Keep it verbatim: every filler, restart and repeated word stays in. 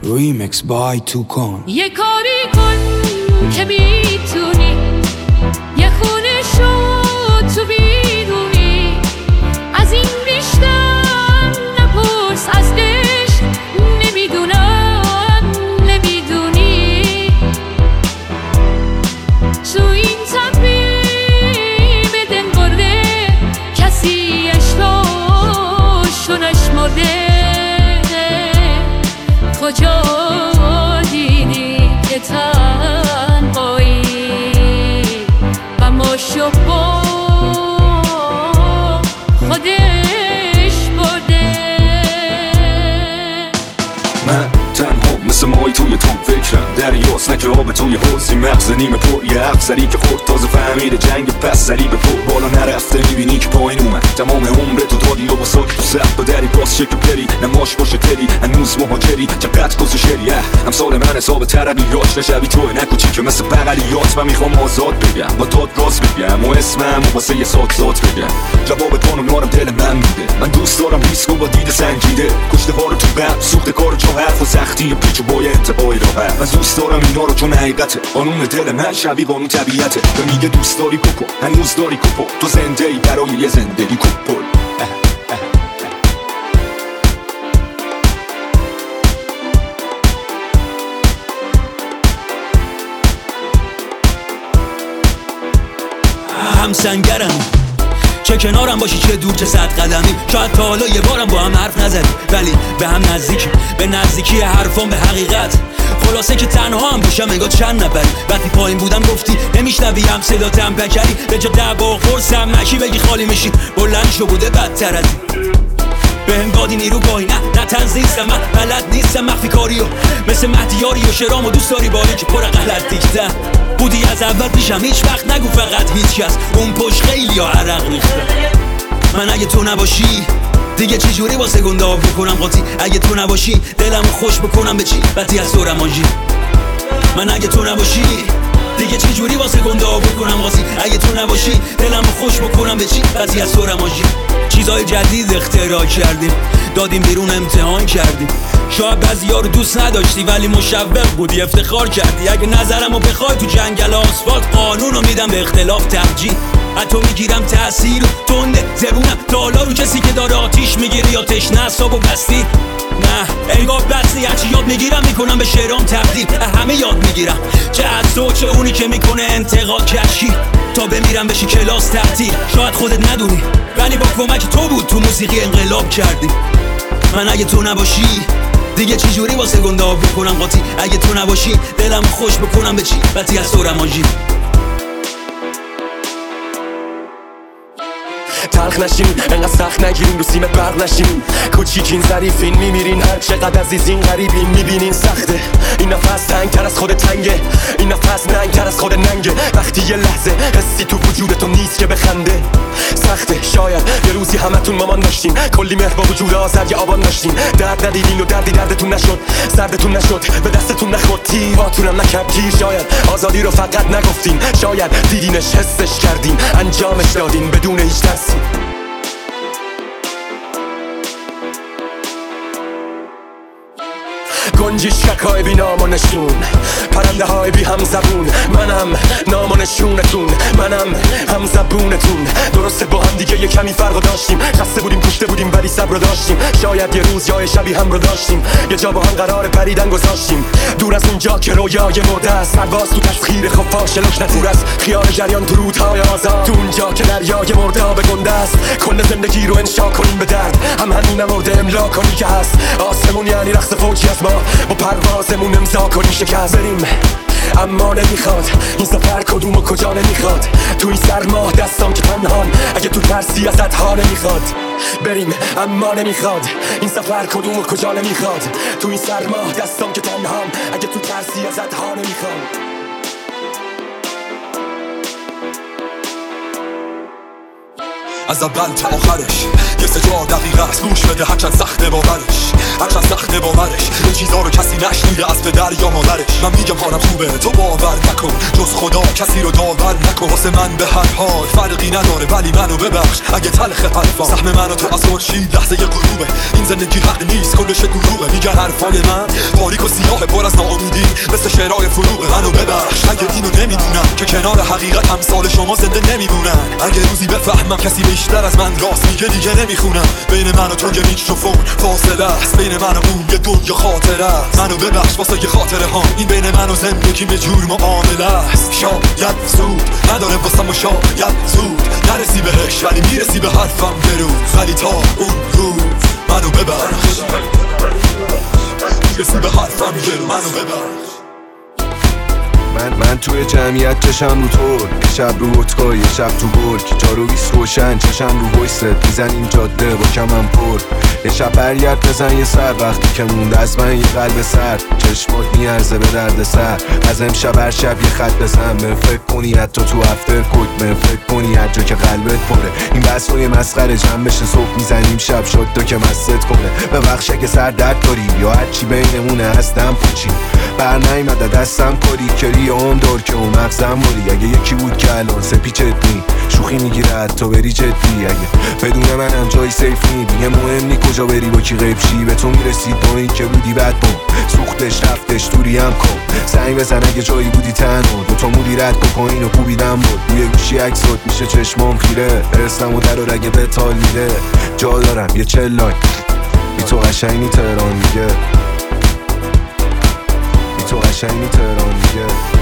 Remix by Tukan. یه کاری کن که میتونی، یه خونه شد تو بیرونی، از این بیشتر نپرس از عشق، نمیدونم نمیدونی. تو این تپیم دل برده کسی عشقاشو نشمرده. کجا دیدی که تنهایی و ماشو با خودش برده؟ من تنها مثل مایی توی تو فکرم، دریاست نکه آب توی حوضی، مغز نیمه پر یه حرف سری که خورد تازه فهمیده جنگ پس سری به پر بالا نرفته، میبینی که پایین اومد تمام عمر تو دادی و با ساک تو سخت و دری باز شکل پری نماش باشه تری هنوز مهاجری چقدر کس شریه همسال من حساب تربیات نشبی توی نکوچی که مثل بغلیات. من میخوام آزاد بگم با داد راست بگم و اسمم و واسه یه ساک ذات بگم. جواب کانو نارم دل من میده، من دوست دارم ریسکو با دید سنجیده، کشته ها رو تو بند سوخته کار چه حرف و سختی پیچ و بای انتباهی راحت. من دوست دارم اینا رو چون حقیقته، قانون دل من شبیه قانون طبیعته. به میگه دوست داری کوپو هنوز داری کوپو، تو زنده ای برای یه زندگی کوپل. هم سنگرم چه کنارم باشی چه دور چه صد قدمی، شاید تا حالا یه بارم با هم حرف نزدیم ولی به هم نزدیکی، به نزدیکی حرفام به حقیقت. خلاصه که تنها هم باشم انگار چند نفری، وقتی پایین بودم گفتی نمیشنوی هم صداتم پکری، به جا دعوا و قرصم نشی بگی خالی میشی، بلند شو بوده بدتر از این. بهم دادی نیرو گاهی نه نه تنظیستم، من بلد نیستم مخفی کاریو مثل مهدیاری و شرام و دوست داری بالی که پر غلط دیگتن بودی از اول پیشم، هیچ وقت نگو فقط هیچ کس اون پشت خیلی ها عرق ریختن. من اگه تو نباشی دیگه چی جوری واسه گنده آب بکنم قاطی، اگه تو نباشی دلمو خوش بکنم به چی بدی از دورم آنجی. من اگه تو نباشی دیگه چی جوری واسه گنده آب بکنم قاطی، اگه تو نباشی دلمو خوش بکنم به چی بدی از دورم آنجی. چیزای جدید اختراع کردیم دادیم بیرون امتحان کردیم، شاید بعضیا رو دوست نداشتی ولی مشوق بودی افتخار کردی. اگه نظرمو بخوای تو جنگل آسفالت قانونو میدم به اختلاف ترجیح، حتی میگیرم تأثیر و تنده زبونم تالا رو کسی که داره آتیش میگیری یا تشنه اعصابو بستی. نه انگار بستی هرچی یاد میگیرم میکنم به شعرام تبدیل، همه یاد میگیرم چه از تو چه اونی که میکنه انتقاد کشی، تا بمیرم بشی کلاس تعطیل. شاید خودت ندونی ولی با کمک تو بود تو موسیقی انقلاب کردی. من اگه تو نباشی دیگه چی جوری واسه گنده آب بکنم قاطی، اگه تو نباشی دلم خوش بکنم به چی بدی از دورم آنجی. تلخ نشین انقدر سخت نگیرین رو سیمت برق نشین، کوچیکین ظریفین میمیرین هر چقدر عزیزین غریبین میبینین سخته این نفس تنگ تر از خود تنگه، این نفس ننگ تر از خود ننگه، وقتی یه لحظه حسی تو وجودتون نیست که بخنده. سخته شاید یه روزی همتون مامان داشتین، کلی مهر با وجود آزر یه آبان داشتین، درد ندیدین و دردی دردتون نشد، سردتون نشد به دستتون نخورد، تیراتونم نکرد گیر. شاید آزادی رو فقط نگفتین، شاید دیدینش حسش کردین انجامش دادین بدون هیچ ترسی. گنجشک های بی نام و نشون، پرنده های بی هم زبون، منم نام و نشونتون، منم هم زبونتون. درسته با هم دیگه یه کمی فرق داشتیم، خسته بودیم کشته بودیم ولی صبر داشتیم، شاید یه روز یا شبی هم رو داشتیم، یه جا با هم قرار پریدن گذاشتیم، دور از اونجا که رویای مرده است، پرواز تو تسخیر خب فاشلش نتور است، خیال جریان تو رودهای آزاد، تو اونجا که دریای مرده به گنده است، کل زندگی رو انشا کنیم به درد، هم همین مرده املا کنی که هست، آسمون یعنی رقص فوجی از ما، با پروازمون امضا کنی شکست بریم. اما نمیخواد این سفر کدوم و کجا نمیخواد، تو این سرما دستام که تنهان، اگه تو ترسی ازت ها نمیخواد بریم. اما نمیخواد این سفر کدوم و کجا نمیخواد، تو این سرما دستام که تنهان، اگه تو ترسی ازت ها نمیخواد. از اول تا آخرش یه سه چهار دقیقه است گوش بده هرچند سخته باورش هرچند سخته باورش یه چیزا رو کسی نشنیده از پدر یا مادرش من میگم حالم خوبه تو باور نکن جز خدا کسی رو داور نکن واسه من به هر حال فرقی نداره ولی منو ببخش اگه تلخ حرفام سهم منو تو از خورشید لحظه یه غروبه این زندگی حق نیست کلش دروغه میگن حرفای من تاریک و سیاه پر از ناامیدی مثل شعرهای فروغه منو ببخش اگه اینو نمیدونم که کنار حقیقت امثال شما زنده نمیمونن اگه روزی بفهمم کسی بیشتر از من راست میگه دیگه نمیخونم بین من و تو یه میکروفون فاصله است بین من و اون یه دنیا خاطره است منو ببخش واسه یه خاطره ها این بین من و زندگی یه جور معامله است شاید زود نداره واسم و شاید زود نرسی بهش ولی میرسی به حرفم بروز ولی تا اون روز منو ببخش میرسی به حرفم بروز منو ببخش من من توی جمعیت چشم رو طور یه شب رو اتکا یه شب تو برک جارویس روشن چشم رو ویست میزن این جاده با کمم پر یه شب برگرد بزن یه سر وقتی که موند از من یه قلب سر چشمات میارزه به درد سر از امشب هر شب یه خط بزن من فکر کنی حتی تو افتر کد من فکر کنی هر جا که قلبت پره این بس های مسخره جمع بشه صبح میزنیم شب شد تا که مست کنه ببخش اگه سر درد داری یا هرچی بینمونه هستم پوچی بر نیمده دستم کاری کری اون دور که اون مغزم باری اگه یکی بود که الان سپیچت نی شوخی میگیره حتی بری جدی اگه بدون منم جای سیف نی دیگه مهم نی کجا بری با کی غیب شی به تو میرسید با این که بودی بد بام سوختش رفتش دوری هم کن سعی بزن اگه جایی بودی تنها دوتا مولی رد بکنین و کوبیدم بود روی گوشی عکسات میشه چشمام خیره برسم و در و رگه به تال میده جا دارم یه چلای بی تو قشنگی تهران میگه تو قشنگی تهران میگه